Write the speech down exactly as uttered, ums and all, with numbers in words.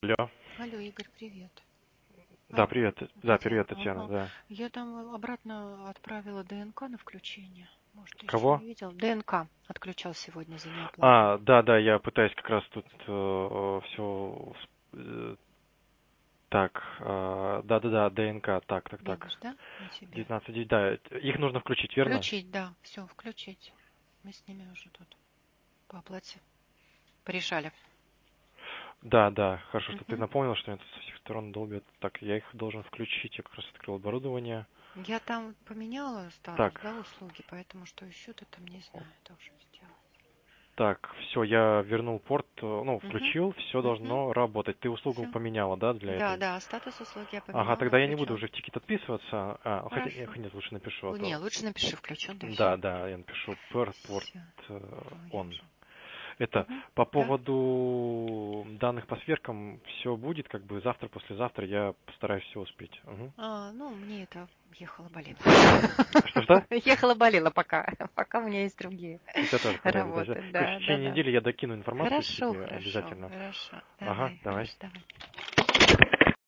Алло. Алло, Игорь, привет. Да, Алло, привет. Да, Татьяна. привет, Татьяна, Ага. да. Я там обратно отправила ДНК на включение. Может, ты еще Кого? не видел? ДНК отключал сегодня за неоплату. А, да, да, я пытаюсь как раз тут все... Так, э, да-да-да, ДНК, так, так, так. Видишь, да? На тебе. девятнадцать, да, их нужно включить, верно? Включить, да. Все, включить. Мы с ними уже тут по оплате порешали. Да, да, хорошо, что ты Мгм. напомнил, что это со всех сторон долбят. Так, я их должен включить, я как раз открыл оборудование. Я там поменяла статус, Так, да, услуги, поэтому что еще ты там не знаю, должен сделать. так, все, я вернул порт, э, ну, Угу. включил, все Угу. должно работать. Ты услугу Все. поменяла, да, для Да, этой? да, статус услуги я Ага, поменяла, тогда я не буду включен. уже в тикет отписываться. А, хотя, нет, Хорошо. нет, лучше напишу, а Не, то... лучше напиши включен, да и все. Да, да, я напишу per port Все. э, Ну, я on. уже. Это Мгм. по Да. поводу данных по сверкам все будет, как бы завтра, послезавтра я постараюсь все успеть. Мгм. А, ну, мне это ехало болело. Что-что? Ехала болела пока. Пока у меня есть другие У тебя тоже болели, да? работы. Короче, Да, в да, течение да. недели я докину информацию Хорошо, себе хорошо, обязательно. хорошо. Ага, Давай, давай. хорошо, давай.